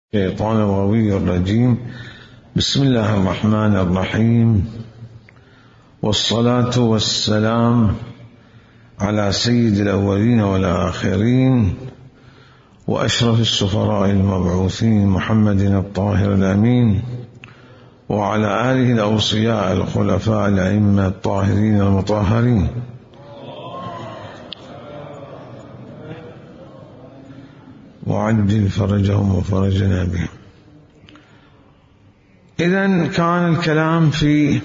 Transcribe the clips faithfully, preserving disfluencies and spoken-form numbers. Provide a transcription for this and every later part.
الشيطان الغوي الرجيم. بسم الله الرحمن الرحيم، والصلاة والسلام على سيد الأولين والآخرين وأشرف السفراء المبعوثين محمد الطاهر الأمين، وعلى آله الأوصياء الخلفاء الأئمة الطاهرين المطهرين، وعجل فرجهم وفرجنا بهم. إذن كان الكلام في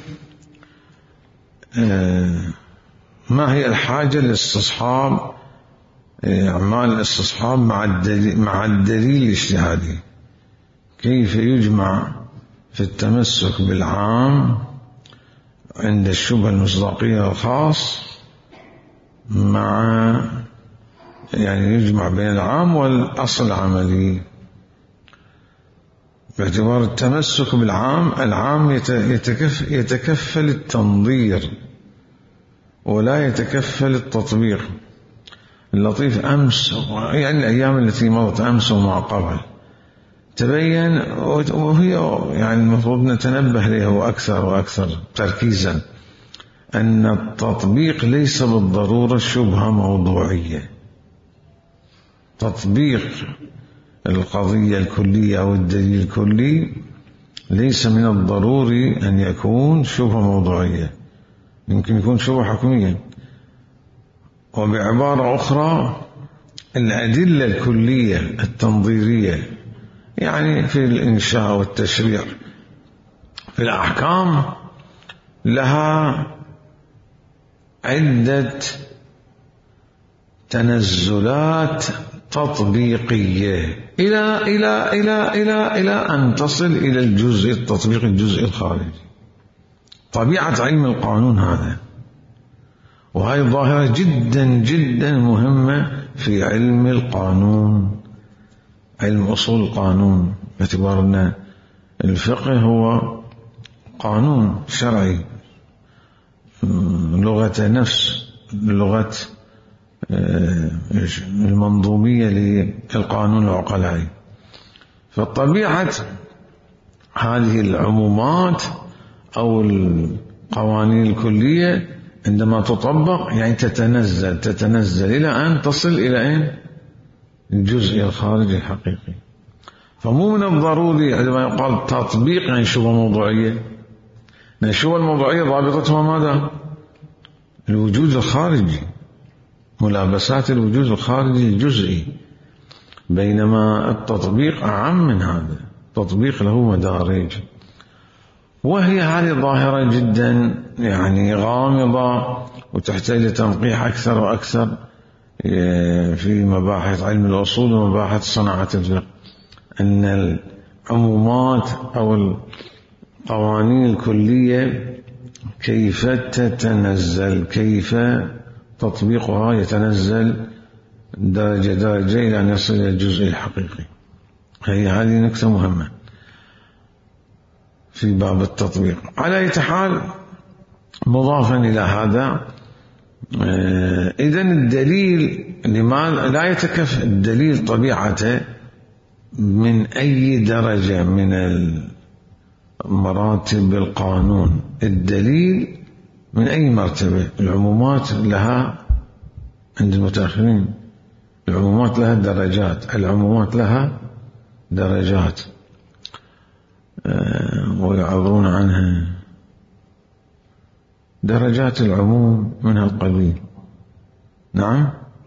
ما هي الحاجة للاستصحاب، أعمال الاستصحاب مع الدليل, مع الدليل الاجتهادي، كيف يجمع في التمسك بالعام عند الشبهة المصداقية الخاص مع يعني يجمع بين العام والأصل العملي، باعتبار التمسك بالعام. العام يتكف يتكفل التنظير ولا يتكفل التطبيق. اللطيف أمس، يعني الأيام التي مضت أمس وما قبل، تبين، وهي يعني المفروض نتنبه له أكثر وأكثر تركيزا، أن التطبيق ليس بالضرورة شبهة موضوعية. تطبيق القضية الكلية أو الدليل الكلي ليس من الضروري أن يكون شبهة موضوعية، يمكن يكون شبهة حكمية. وبعبارة أخرى، الأدلة الكلية التنظيرية، يعني في الإنشاء والتشريع في الأحكام، لها عدة تنزلات تطبيقية إلى إلى إلى إلى إلى أن تصل إلى الجزء التطبيق الجزء الخارجي. طبيعة علم القانون هذا، وهي ظاهرة جدا جدا مهمة في علم القانون، علم أصول القانون، باعتبار أن الفقه هو قانون شرعي، لغة نفس لغة المنظومية للقانون العقلائي. فطبيعة هذه العمومات أو القوانين الكلية عندما تطبق يعني تتنزل تتنزل إلى أن تصل إلى أين؟ الجزء الخارجي الحقيقي. فمو من الضروري عندما يقال تطبيق يعني شبهة موضوعية. الشبهة الموضوعية ضابطتها ماذا؟ الوجود الخارجي، ملابسات الوجود الخارجي الجزئي، بينما التطبيق أعم من هذا. التطبيق له مدارج، وهي هذه ظاهرة جدا يعني غامضة وتحتاج لتنقيح أكثر وأكثر في مباحث علم الأصول ومباحث صناعة الفقه، أن العمومات أو القوانين الكلية كيف تتنزل، كيف تطبيقها يتنزل درجة درجة إلى أن يصل إلى الجزء الحقيقي. هي هذه نكتة مهمة في باب التطبيق. على أي حال، مضافا إلى هذا، إذن الدليل لماذا لا يتكفل الدليل طبيعته من أي درجة من مراتب القانون. الدليل من أي مرتبة؟ العمومات لها عند المتأخرين، العمومات لها درجات، العمومات لها درجات ويعبرون عنها درجات العموم من هالقبيل. نعم،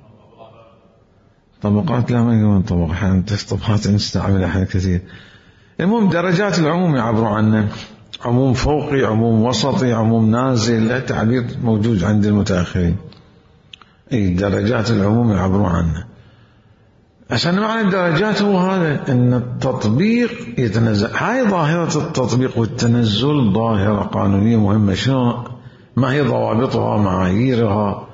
طبقات، لا ما يقولون طبقات، أحيانا طبقات نستعملها أحيانا كثير. المهم درجات العموم يعبرون عنها، عموم فوقي، عموم وسطي، عموم نازل، التعبير موجود عند المتأخرين. أي درجات العموم يعبرون عنها. عشان معنى الدرجات هو هذا، أن التطبيق يتنزل. هاي ظاهرة التطبيق والتنزل ظاهرة قانونية مهمة. شنو ما هي ضوابطها، معاييرها،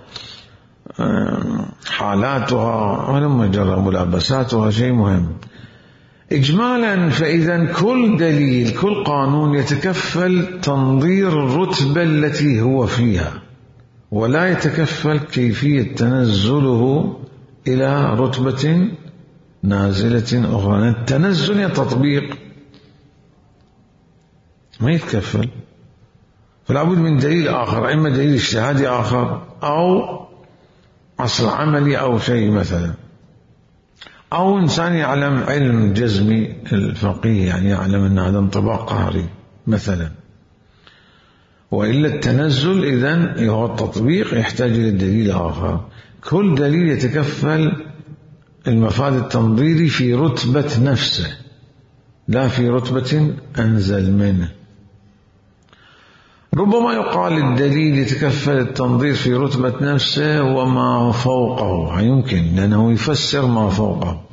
حالاتها، ولما جرى ملابساتها، شيء مهم. إجمالا، فإذا كل دليل كل قانون يتكفل تنظير الرتبة التي هو فيها، ولا يتكفل كيفية تنزله إلى رتبة نازلة أخرى. التنزل هي تطبيق، ما يتكفل، فلا بد من دليل آخر، إما دليل اجتهادي آخر أو أصل عملي أو شيء مثلا، أو إنسان يعلم علم جزمي الفقيه، يعني يعلم أن هذا انطباق قهري مثلا. وإلا التنزل إذن هو التطبيق يحتاج إلى دليل آخر. كل دليل يتكفل المفاد التنظيري في رتبة نفسه، لا في رتبة أنزل منه. ربما يقال الدليل يتكفل التنظير في رتبة نفسه وما فوقه، يمكن، لأنه يفسر ما فوقه،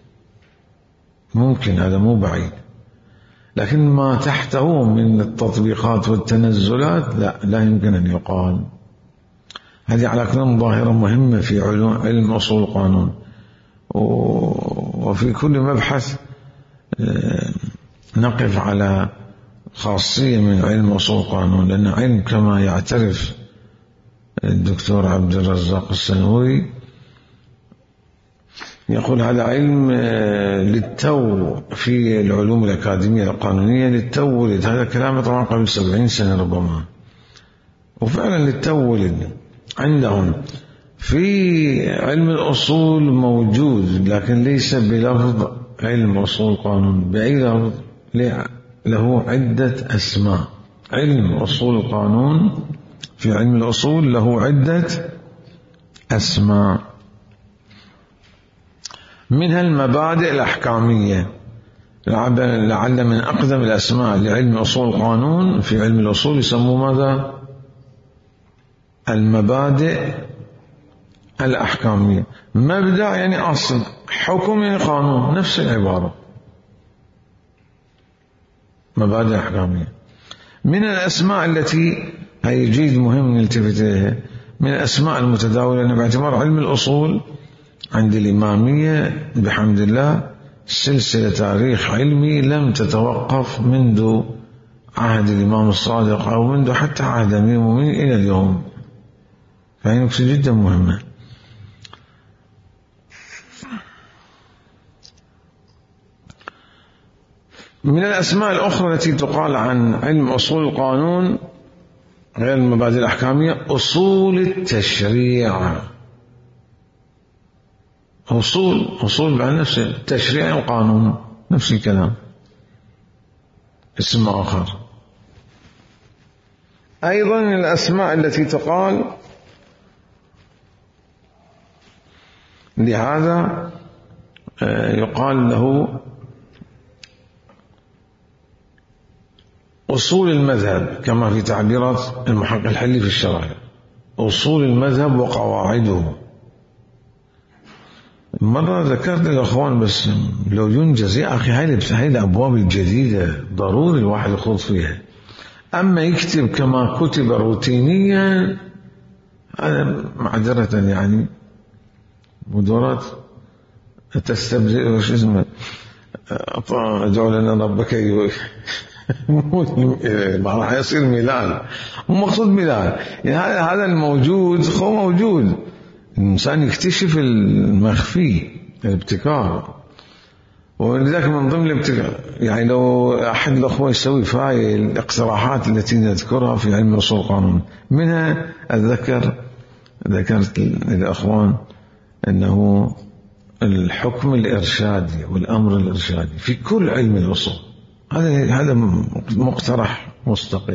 ممكن، هذا مو بعيد. لكن ما تحته من التطبيقات والتنزلات لا لا يمكن أن يقال. هذه على كل ظاهرة مهمة في علم أصول القانون، وفي كل مبحث نقف على خاصية من علم أصول القانون، لأن علم كما يعترف الدكتور عبد الرزاق السنوري يقول هذا علم للتو في العلوم الأكاديمية القانونية، للتو ولد. هذا كلام طبعا قبل سبعين سنة ربما، وفعلا للتو ولد عندهم. في علم الأصول موجود لكن ليس بلفظ علم أصول القانون، بأي لفظ؟ له عدة أسماء. علم أصول القانون في علم الأصول له عدة أسماء، منها المبادئ الأحكامية، لعل من أقدم الأسماء لعلم أصول القانون في علم الأصول يسموه ماذا؟ المبادئ الأحكامية. مبدأ يعني أصل، حكم يعني قانون، نفس العبارة، مبادئ أحكامية. من الأسماء التي هي جيد مهم نلتفت إليها، من الأسماء المتداولة باعتبار علم الأصول عند الإمامية بحمد الله سلسلة تاريخ علمي لم تتوقف منذ عهد الإمام الصادق أو منذ حتى عهد أمير المؤمنين إلى اليوم، فهي نقطة جدا مهمة. من الأسماء الأخرى التي تقال عن علم أصول القانون غير المبادئ الأحكامية أصول التشريع. أصول أصول بعد نفسه، التشريع القانون نفس الكلام، اسم آخر. أيضا الأسماء التي تقال لهذا يقال له أصول المذهب، كما في تعبيرات المحقق الحلي في الشرائع، أصول المذهب وقواعده. مرة ذكرت للأخوان بس لو ينجز يا أخي هاي الأبواب الجديدة ضروري الواحد يخوض فيها، أما يكتب كما كتب روتينيا هذا معذرة يعني مدورات تستبدل وش اسمه ادعو لنا ربك ما راح يصير ميلان، مو مقصود ميلان يعني هذا الموجود هو موجود، الإنسان يكتشف المخفي الابتكار. ولذلك من ضمن الابتكار يعني لو أحد الأخوة يسوي فايل الاقتراحات التي نذكرها في علم أصول القانون، منها أتذكر ذكرت للأخوان أنه الحكم الإرشادي والأمر الإرشادي في كل علم الأصول، هذا هذا مقترح مستقل،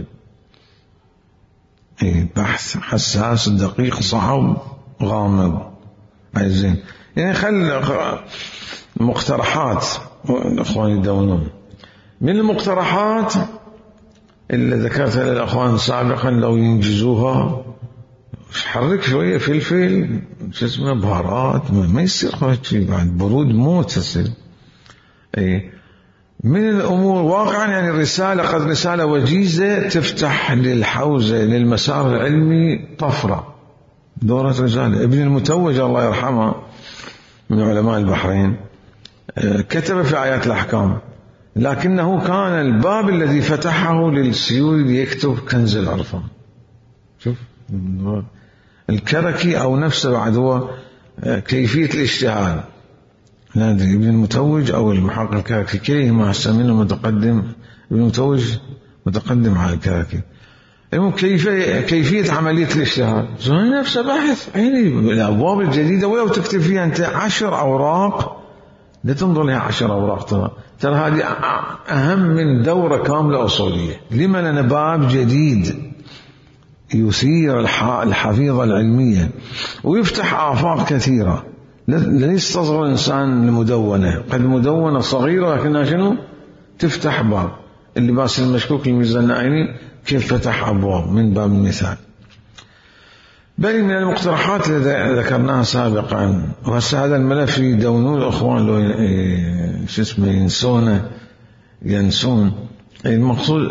بحث حساس دقيق صعب غامض عايزين يعني خل مقترحات الأخوان يدونون. من المقترحات اللي ذكرتها للأخوان سابقا لو ينجزوها حرك شوية فلفل شو اسمه بهارات، ما يصير شيء بعد برود موت تصير. اي من الأمور واقعا يعني الرسالة قد رسالة وجيزة تفتح للحوزة للمسار العلمي طفرة، دورة رسالة. ابن المتوج الله يرحمه من علماء البحرين كتب في آيات الأحكام، لكنه كان الباب الذي فتحه للسيوري ليكتب كنز العرفان. شوف الكركي أو نفسه بعد هو كيفية الاجتهاد نادي ابن المتوج أو المحقق الكاكي كليهما أحسن منه متقدم. ابن المتوج متقدم على الكاكي. كيفية كيفية عملية الاجتهاد نفسه بحث عيني الأبواب الجديدة، ولو تكتب فيها أنت عشر أوراق لا تنظر لها عشر أوراق، ترى ترى هذه أهم من دورة كاملة أصولية. لما؟ لأن باب جديد يثير الحفيظة العلمية ويفتح آفاق كثيرة. لا يستصغر الإنسان المدونة، قد مدونة صغيرة لكنها شنو؟ تفتح باب. اللباس المشكوك للميزان العيني كيف فتح أبواب من باب المثال. بل من المقترحات التي ذكرناها سابقا، وهسه هذا الملف يدونون الأخوان لو شو اسمه ينسونه ينسون. المقصود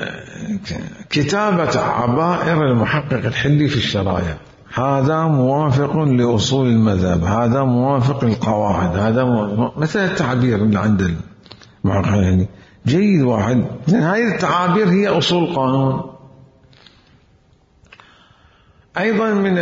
كتابة عبائر المحقق الحلي في الشرائع، هذا موافق لأصول المذهب، هذا موافق للقواعد، هذا موافق. مثل التعبير اللي عند المحقق الحلي جيد واحد، لأن هذه التعابير هي أصول القانون. أيضا من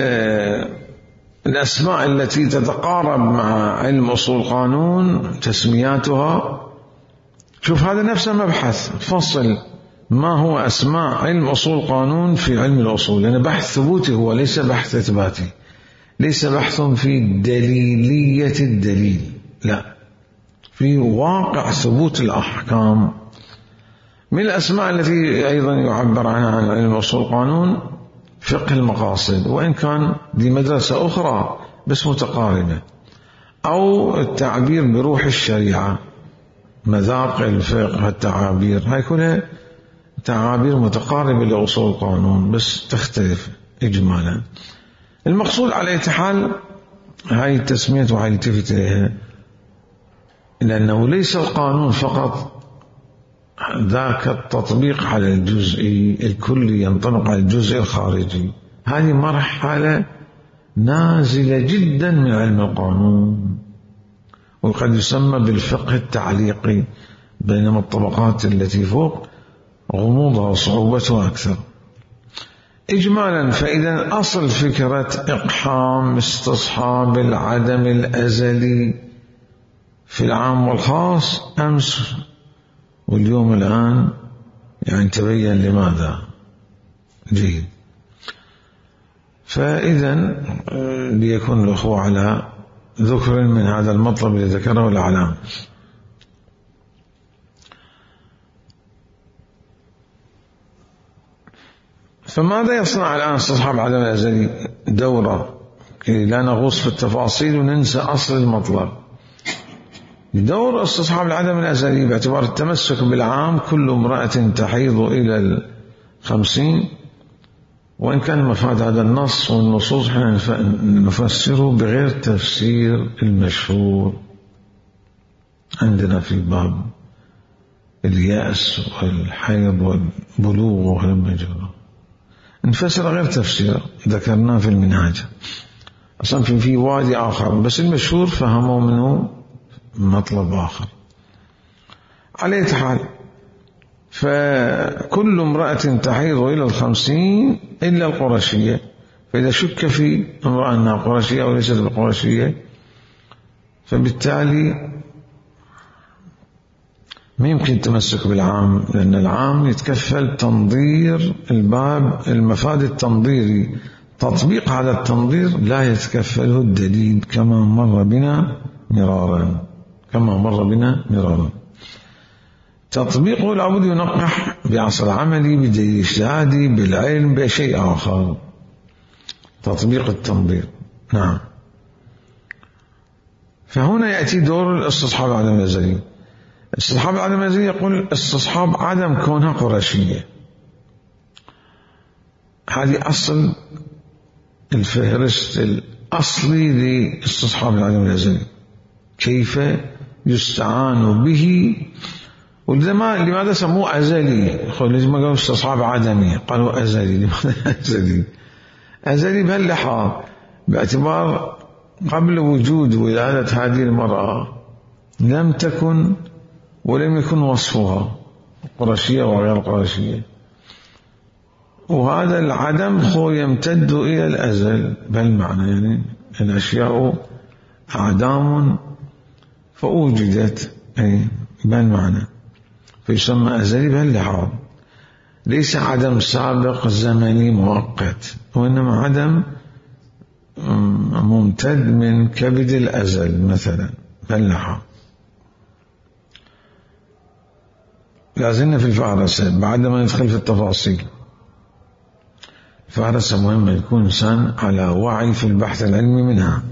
الأسماء التي تتقارب مع علم أصول القانون تسمياتها. شوف هذا نفسه مبحث فصل ما هو أسماء علم أصول القانون في علم الأصول، لأن بحث ثبوتي هو ليس بحث إثباتي، ليس بحث في دليلية الدليل، لا، في واقع ثبوت الأحكام. من الأسماء التي أيضا يعبر عنها عن علم أصول القانون فقه المقاصد، وإن كان دي مدرسة أخرى بس متقاربة، أو التعبير بروح الشريعة، مذاق الفقه، التعابير، هاي كلها تعابير متقاربة لأصول القانون بس تختلف إجمالا. المقصود على أي حال هاي التسمية وهاي التفت إليها، لأنه ليس القانون فقط ذاك التطبيق على الجزء الكلي ينطبق على الجزء الخارجي. هذه مرحلة نازلة جدا من علم القانون، وقد يسمى بالفقه التعليقي، بينما الطبقات التي فوق غموضها وصعوبتها أكثر. إجمالا فإذا أصل فكرة إقحام استصحاب العدم الأزلي في العام والخاص أمس واليوم الآن يعني تبين لماذا. جيد. فإذا ليكون الأخوة على ذكر من هذا المطلب الذي ذكره الأعلام. فماذا يصنع الآن استصحاب العدم الأزلي؟ دورة كي لا نغوص في التفاصيل وننسى أصل المطلب. دور استصحاب العدم الأزلي باعتبار التمسك بالعام، كل امرأة تحيض إلى الخمسين، وإن كان مفاد هذا النص والنصوص حين نفسره بغير تفسير المشهور عندنا في باب اليأس والحيض والبلوغ والمجرى، نفسر غير تفسير ذكرناه في المنهاج. أصلا في في وادي آخر بس المشهور فهموا منه مطلب آخر. على أي حال فكل امرأة تحيض إلى الخمسين إلا القرشية، فإذا شك في امرأة أنها قرشية أو ليست بالقرشية فبالتالي ما يمكن التمسك بالعام، لأن العام يتكفل تنظير الباب، المفاد التنظيري، تطبيق هذا التنظير لا يتكفله الدليل كما مر بنا مرارا كما مر بنا مرارا تطبيقه لابد ينقح بعصر عملي، بدليل اجتهادي، بالعلم، بشيء آخر. تطبيق التنظير. نعم. فهنا يأتي دور الاستصحاب العدم الأزلي. استصحاب العدم الأزلي يقول استصحاب عدم كونها قرشية. هذه أصل الفهرست الأصلي لاستصحاب العدم الأزلي، كيف يستعان به. ولماذا سموه أزلي؟ قالوا لازم قالوا استصحاب عدمي، قالوا أزلي. لماذا أزلي؟ أزلي بهاللحاظ باعتبار قبل وجود ولادة هذه المرأة لم تكن ولم يكن وصفها قرشية وغير قرشية، وهذا العدم هو يمتد إلى الأزل، بل معنى يعني الأشياء أعدام فوجدت أي بهالمعنى، فيسمى أزلي بهاللحاظ، ليس عدم سابق زمني مؤقت، وإنما عدم ممتد من كبد الأزل مثلا بهاللحاظ. لازلنا في الفهرسة بعد ما ندخل في التفاصيل. الفهرسة مهمة، يكون إنسان على وعي في البحث العلمي منها.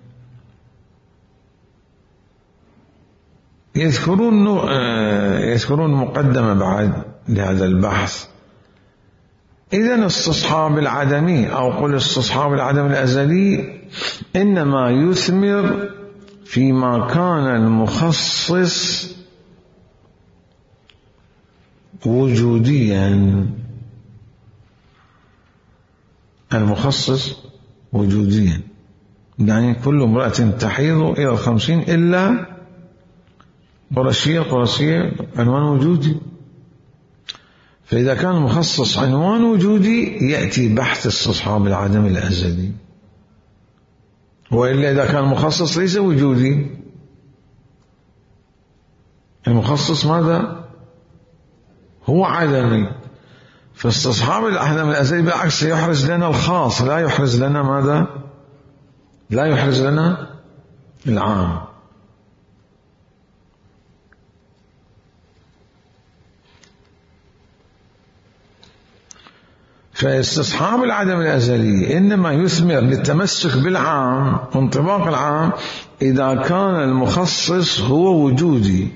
يذكرون يذكرون مقدمة بعد لهذا البحث. إذن استصحاب العدمي أو قل استصحاب العدم الأزلي إنما يثمر فيما كان المخصص وجوديا. المخصص وجوديا يعني كل امرأة تحيض إلى الخمسين إلا قرشية. قرشية عنوان وجودي، فإذا كان المخصص عنوان وجودي يأتي بحث استصحاب العدم الأزلي، وإلا إذا كان المخصص ليس وجودي، المخصص ماذا؟ هو عدمي، فاستصحاب العدم الأزلي بالعكس يحرز لنا الخاص، لا يحرز لنا ماذا؟ لا يحرز لنا العام. فاستصحاب العدم الأزلي إنما يثمر للتمسك بالعام وانطباق العام إذا كان المخصص هو وجودي،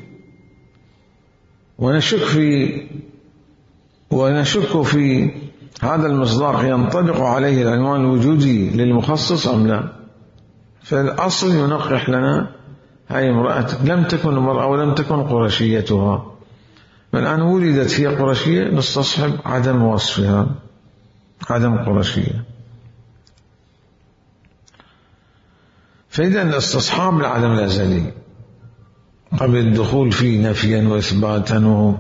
ونشك في ونشك في هذا المصداق ينطبق عليه العنوان الوجودي للمخصص أم لا. فالأصل ينقح لنا هاي امرأة لم تكن المرأة ولم تكن قرشيتها، الآن ولدت هي قرشية، نستصحب عدم وصفها عدم قرشية. فإذا الاستصحاب العدم الأزلي قبل الدخول فيه نفيا وإثباتا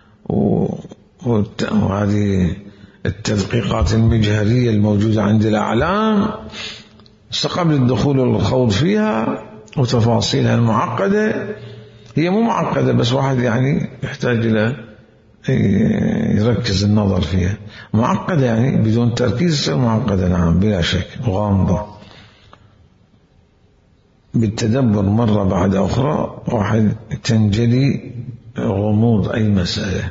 وهذه التدقيقات المجهرية الموجودة عند الأعلام، قبل الدخول والخوض فيها وتفاصيلها المعقدة، هي مو معقدة بس واحد يعني يحتاج إلى يركز النظر فيها. معقدة يعني بدون تركيز معقدة، نعم بلا شك، غامضة بالتدبر مرة بعد أخرى واحد تنجلي غموض أي مسألة.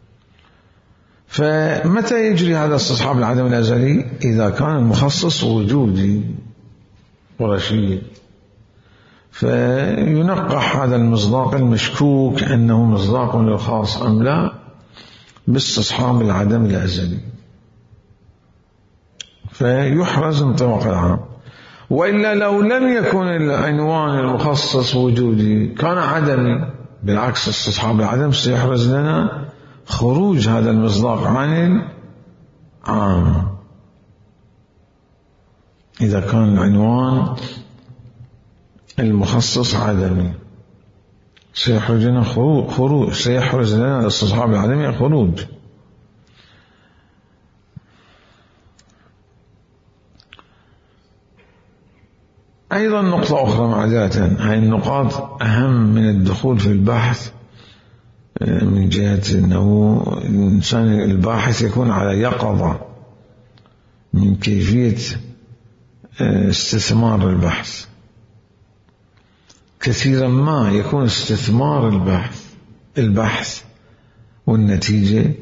فمتى يجري هذا استصحاب العدم الأزلي؟ إذا كان المخصص وجودي قرشي، فينقح هذا المصداق المشكوك أنه مصداق للخاص أم لا باستصحاب العدم الأزلي، فيحرز انطباق العام. وإلا لو لم يكن العنوان المخصص وجودي كان عدمي، بالعكس استصحاب العدم سيحرز لنا خروج هذا المصداق عن العام. إذا كان العنوان المخصص عدمي سيحرز لنا خروج سيحرز لنا استصحاب العدمي خروج. أيضا نقطة أخرى معذرة، هاي النقاط أهم من الدخول في البحث من جهة أنه الإنسان الباحث يكون على يقظة من كيفية استثمار البحث. كثيرا ما يكون استثمار البحث البحث والنتيجة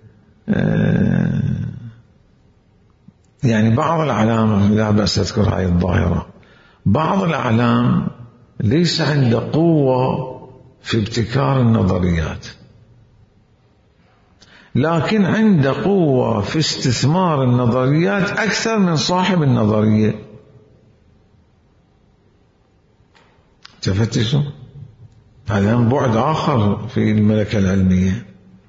يعني بعض الأعلام، لا بأس أذكر هذه الظاهرة، بعض الأعلام ليس عنده قوة في ابتكار النظريات، لكن عنده قوة في استثمار النظريات أكثر من صاحب النظرية. تفتشوا هذا بعد آخر في الملكة العلمية.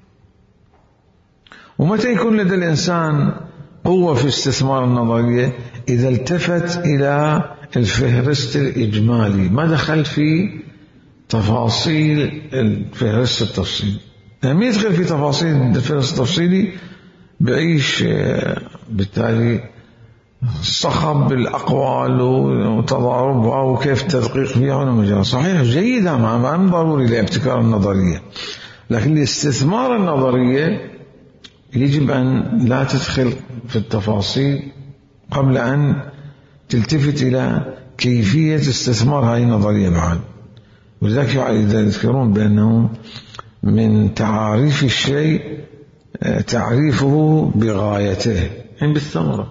ومتى يكون لدى الإنسان قوة في استثمار النظرية؟ إذا التفت إلى الفهرست الإجمالي، ما دخل في تفاصيل الفهرست التفصيلي. لما يدخل في تفاصيل الفهرست التفصيلي بعيش بالتالي صخب بالأقوال وتضاربها وكيف التدقيق فيها ونمجرها. صحيح جيدة، ما ضروري لابتكار النظرية، لكن الاستثمار النظرية يجب أن لا تدخل في التفاصيل قبل أن تلتفت إلى كيفية استثمار هذه النظرية بعد. ولذلك يذكرون بأنه من تعاريف الشيء تعريفه بغايته، يعني بالثمرة،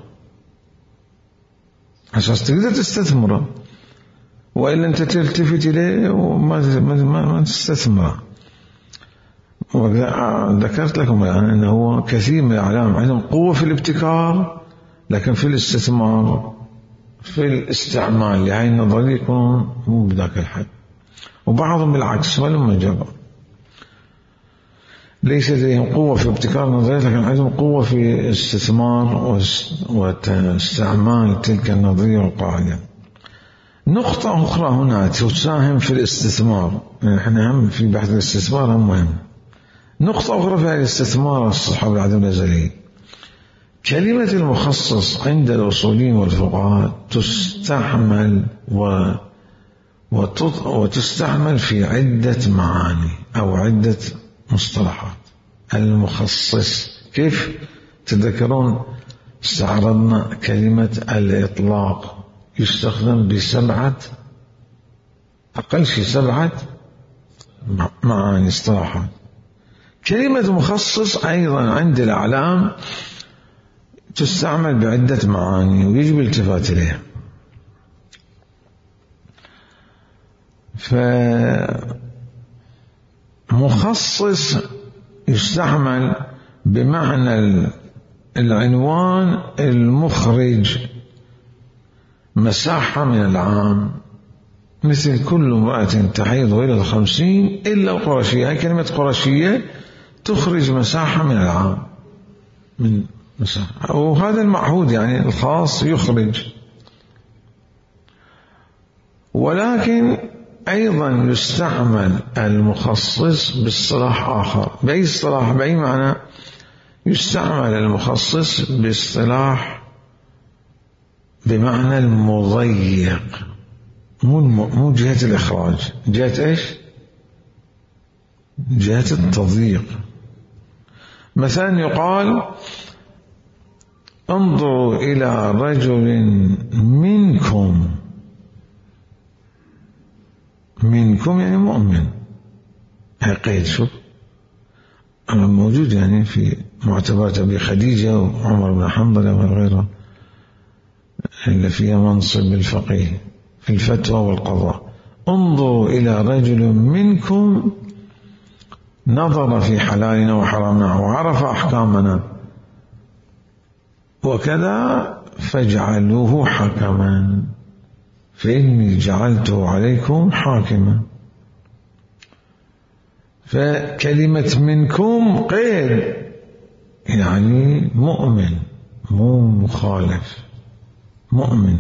عشان تقدر تستثمره، وإلا أنت تلتفت إليه وما ما ما تستثمره. وذكرت لكم الآن أنه هو كثير من الأعلام عندهم قوة في الابتكار، لكن في الاستثمار في الاستعمال لهذه النظرية يكون مو بذاك الحد، وبعضهم بالعكس ولما جرى ليس لديهم قوة في ابتكار النظرية، لكن عندهم قوة في استثمار واستعمال تلك النظرية والقاعدة. نقطة أخرى هنا تساهم في الاستثمار، يعني احنا هم في بحث الاستثمار هم مهم. نقطة أخرى في الاستثمار الصحة العدم الأزلي، كلمة المخصص عند الأصوليين والفقهاء تستعمل و وتستعمل في عدة معاني أو عدة مصطلحات. المخصص كيف تذكرون استعرضنا كلمة الإطلاق يستخدم بسبعة، أقل شيء سبعة معاني اصطلاحات. كلمة مخصص أيضا عند الأعلام تستعمل بعدة معاني ويجب الالتفات إليها. فمخصص يستعمل بمعنى العنوان المخرج مساحة من العام، مثل كل امرأة تحيض إلى الخمسين إلا القرشية. هي كلمة قرشية تخرج مساحة من العام، من مساحة، وهذا المعهود يعني الخاص يخرج. ولكن أيضا يستعمل المخصص باصطلاح آخر. بأي اصطلاح؟ بأي معنى؟ يستعمل المخصص باصطلاح بمعنى المضيق، مو مو جهة الإخراج، جهة إيش؟ جهة التضييق. مثلا يقال انظروا إلى رجل منكم، منكم يعني مؤمن، قيد. شوف موجود يعني في معتبرات أبي خديجة وعمر بن حنظلة وغيره اللي فيها منصب الفقيه في الفتوى والقضاء. انظروا إلى رجل منكم نظر في حلالنا وحرامنا وعرف أحكامنا وكذا فاجعلوه حكما فإني جعلته عليكم حاكما. فكلمة منكم قيد، يعني مؤمن مو مخالف، مؤمن.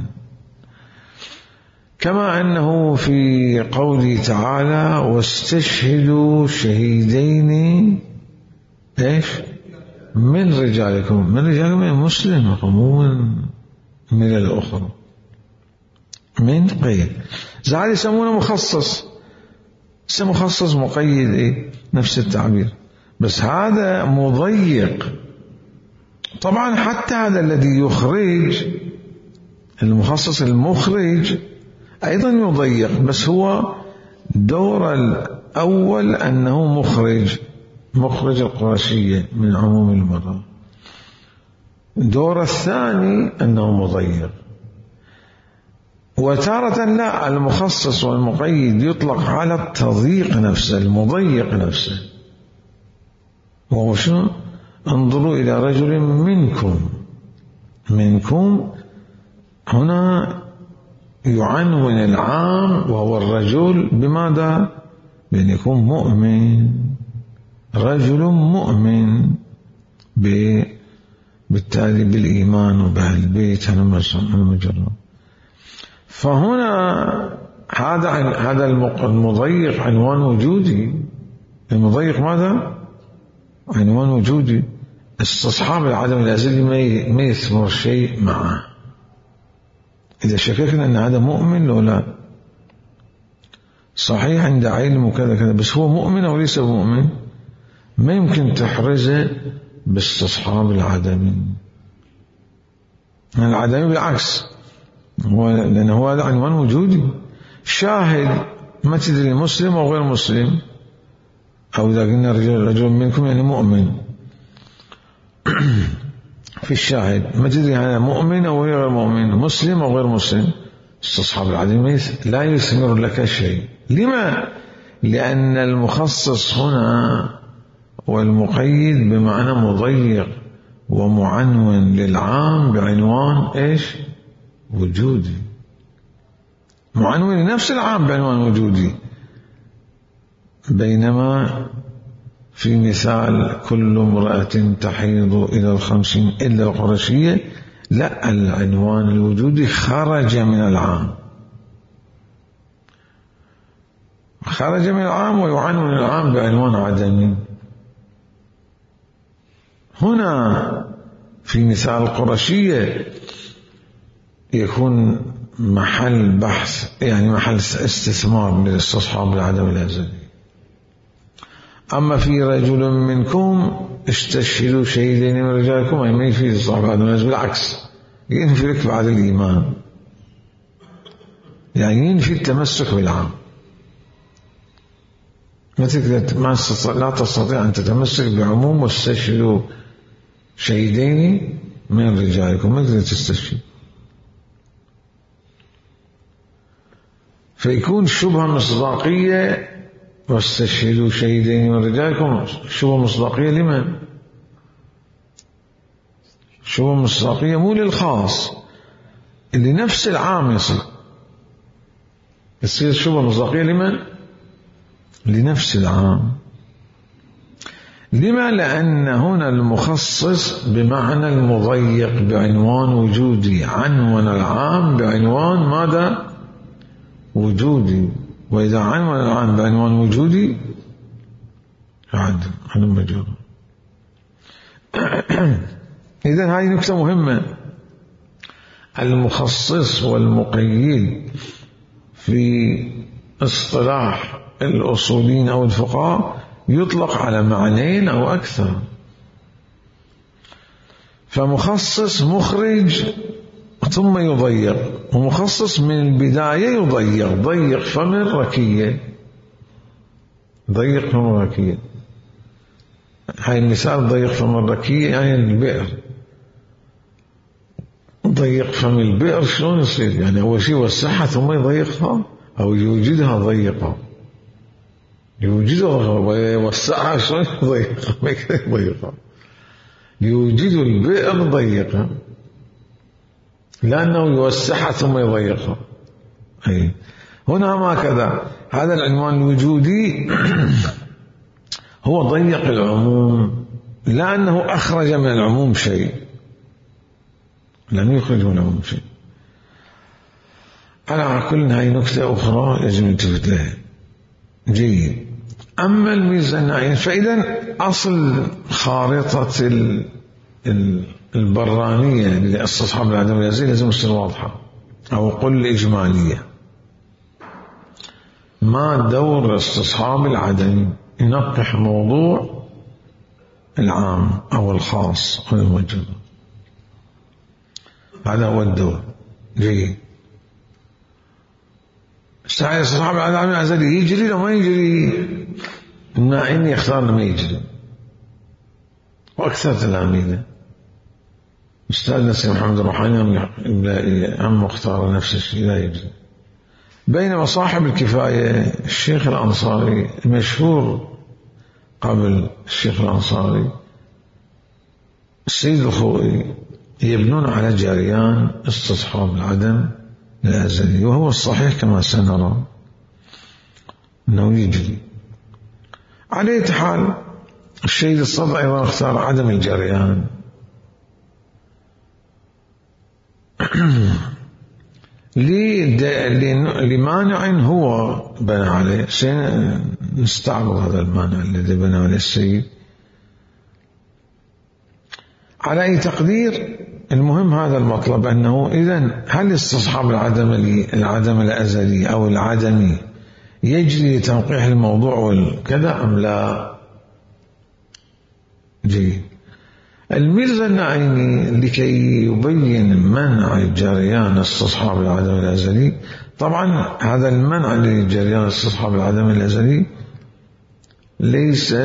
كما أنه في قوله تعالى واستشهدوا شهيدين إيش من رجالكم، من رجالكم من مسلم مو من من الأخرى، من قيد. زعل يسمونه مخصص، اسم مخصص مقيد إيه؟ نفس التعبير، بس هذا مضيق. طبعا حتى هذا الذي يخرج، المخصص المخرج أيضا يضيق، بس هو دور الأول أنه مخرج، مخرج القرشية من عموم المرأة. دور الثاني أنه مضيق. وتارة لا، المخصص والمقيد يطلق على التضييق نفسه، المضيق نفسه. وهو شنو؟ انظروا إلى رجل منكم، منكم هنا يعنون العام وهو الرجل بماذا؟ بأن يكون مؤمن، رجل مؤمن بالتالي بالإيمان وبأهل البيت المجرد. فهنا هذا هذا المضيق عنوان وجودي. المضيق ماذا؟ عنوان وجودي. استصحاب العدم الأزلي ما يثمر شيء معه، إذا شككنا أن هذا مؤمن لو لا، صحيح عنده علم وكذا كذا، بس هو مؤمن أو ليس مؤمن، ما يمكن تحرزه باستصحاب العدمي. العدمي بالعكس، هو لأنه هو هذا عنوان وجودي. شاهد ما تدري مسلم أو غير مسلم، أو إذا قلنا رجل, رجل منكم يعني مؤمن في الشاهد ما تدري هذا مؤمن أو غير مؤمن، مسلم أو غير مسلم، استصحاب العدمي لا يثمر لك شيء. لما؟ لأن المخصص هنا والمقيد بمعنى مضيق ومعنون للعام بعنوان إيش؟ وجودي، معنون لنفس العام بعنوان وجودي. بينما في مثال كل امرأة تحيض إلى الخمسين إلا القرشية، لا، العنوان الوجودي خرج من العام، خرج من العام ويعنون العام بعنوان عدمي. هنا في مثال القرشية يكون محل بحث، يعني محل استثمار لاستصحاب العدم الأزلي. أما في رجل منكم استشهدوا شهيدين من رجالكم، أي ما يفيد استصحاب العدم الأزلي، بالعكس ينفي لك بعد الإيمان، يعني ينفي التمسك بالعام. ما تقدر، ما لا تستطيع أن تتمسك بعموم واستشهدوا شهيدين من رجالكم، ما تقدر تستشهد. فيكون شبهة مصداقية، واستشهدوا شهيدين من رجالكم شبهة مصداقية لمن؟ شبهة مصداقية مو للخاص، اللي نفس العام يصير يصير شبهة مصداقية لمن؟ لنفس العام. لما؟ لأن هنا المخصص بمعنى المضيق بعنوان وجودي، عنون العام بعنوان ماذا؟ وجودي. وإذا عنون العام بعنوان وجودي عاد هذا مجرد. إذن هذه نكتة مهمة. المخصص والمقيد في اصطلاح الأصوليين أو الفقهاء يطلق على معنيين أو أكثر. فمخصص مخرج ثم يضيق، ومخصص من البداية يضيق، ضيق فم الركية، ضيق فم الركية. هاي المثال ضيق فم الركية يعني البئر، ضيق فم البئر شلون يصير؟ يعني أول شيء وسعها ثم يضيقها أو يوجدها ضيقة، يوجدها ويوسعها شلون يضيقها؟ ما يقدر يضيقها، يوجد البئر ضيقة لأنه يوسعها ثم يضيقها. أي هنا ما كذا، هذا العنوان الوجودي هو ضيق العموم، لأنه أخرج من العموم شيء، لم يخرج من العموم شيء. على كل هاي نكتة أخرى يجب أن تفت لها. جيد. أما الميزان، فإذا أصل خارطة البرانية لاستصحاب العدم الأزلي لازم تصير واضحة، أو قل إجمالية. ما دور استصحاب العدم؟ ينقح موضوع العام أو الخاص أو الموجب، هذا هو الدور. جيد. استعاد استصحاب العدم الأزلي يجري لو ما يجري؟ الناعين يختار ما يجري، وأكثر تلاميذه أستاذنا سيد محمد الروحاني عم مختار نفس الشيء لا يجري. بينما صاحب الكفاية الشيخ الأنصاري المشهور قبل الشيخ الأنصاري السيد الخوئي يبنون على جريان استصحاب العدم الأزلي، وهو الصحيح كما سنرى أنه يجري. على حال الشيخ الصدع أيضا اختار عدم الجريان لمانع هو بنى عليه. سنستعرض هذا المانع الذي بنى عليه السيد. على أي تقدير المهم هذا المطلب، أنه إذن هل استصحاب العدم العدم الأزلي أو العدمي يجري لتنقيح الموضوع والكذا أم لا؟ جيد. الميرزا النعيمي لكي يبين منع جريان استصحاب العدم الأزلي، طبعا هذا المنع لجريان استصحاب العدم الأزلي ليس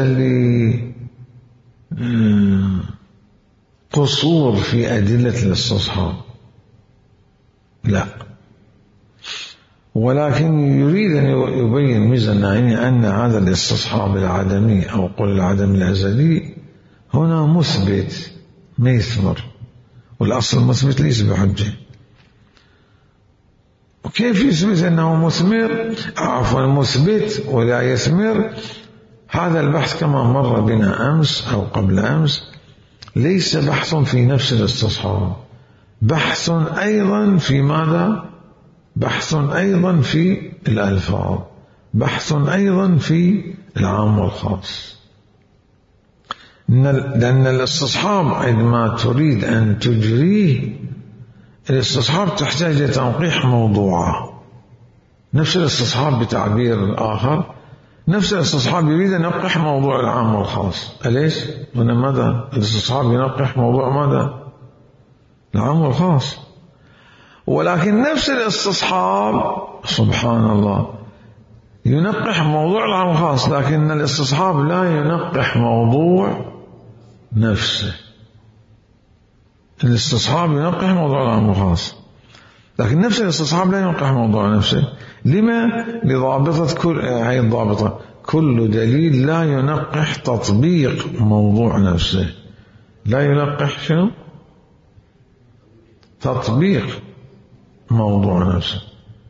لقصور في أدلة الاستصحاب، لا، ولكن يريد أن يبين ميرزا النعيمي أن هذا الاستصحاب العدمي أو قل العدم الأزلي هنا مثبت ما يثمر، والأصل مثبت ليس بحجة. وكيف يثبت أنه مثمر عفوا مثبت ولا يثمر؟ هذا البحث كما مر بنا أمس أو قبل أمس ليس بحث في نفس الاستصحاب، بحث أيضا في ماذا؟ بحث أيضا في الألفاظ، بحث أيضا في العام والخاص. لأن الاستصحاب عندما تريد أن تجريه، الاستصحاب تحتاج لتنقيح موضوعه، نفس الاستصحاب بتعبير آخر، نفس الاستصحاب يريد أن ينقح موضوع العام والخاص. أليس؟ هنا ماذا؟ الاستصحاب ينقح موضوع ماذا؟ العام والخاص. ولكن نفس الاستصحاب سبحان الله ينقح موضوع العام والخاص، لكن الاستصحاب لا ينقح موضوع نفسه. الاستصحاب ينقح موضوع العام والخاص، لكن نفس الاستصحاب لا ينقح موضوع نفسه. لما؟ لضابطة كل هي الضابطة، كل دليل لا ينقح تطبيق موضوع نفسه. لا ينقح شنو؟ تطبيق موضوع نفسه.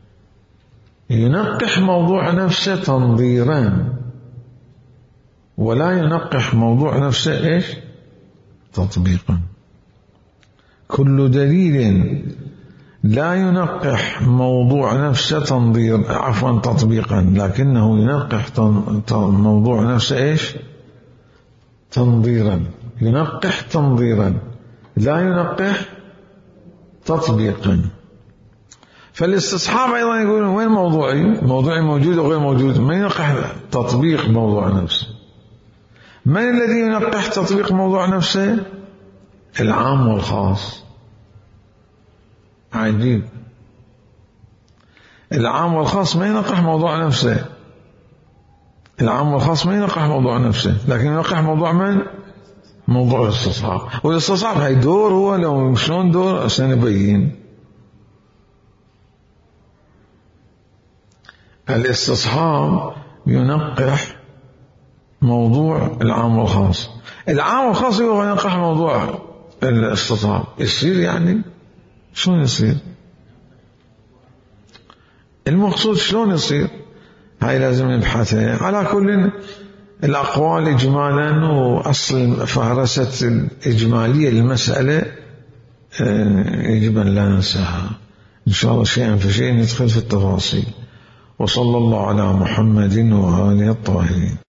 ينقح موضوع نفسه تنظيرا، ولا ينقح موضوع نفسه إيش؟ تطبيقا. كل دليل لا ينقح موضوع نفسه تنظير عفوا تطبيقا، لكنه ينقح موضوع نفسه إيش؟ تنظيرا. ينقح تنظيرا، لا ينقح تطبيقا. فالاستصحاب أيضا يقولون وين موضوعي؟ موضوعي موجود وغير موجود. من ينقح تطبيق موضوع نفسه؟ من الذي ينقح تطبيق موضوع نفسه؟ العام والخاص. عجيب، العام والخاص ما ينقح موضوع نفسه. العام والخاص ما ينقح موضوع نفسه، لكن ينقح موضوع من؟ موضوع الاستصحاب. والاستصحاب هي دور، هو لو شلون دور سنبين. الاستصحاب ينقح موضوع العام والخاص، العام والخاص هو ينقح موضوع الاستصحاب. يصير يعني شلون يصير؟ المقصود شلون يصير؟ هاي لازم نبحثها. على كل الأقوال إجمالا، وأصل فهرسة الإجمالية للمسألة يجب أن لا ننساها إن شاء الله، شيئا فشيئا ندخل في التفاصيل. وصلى الله على محمد وآله الطاهرين.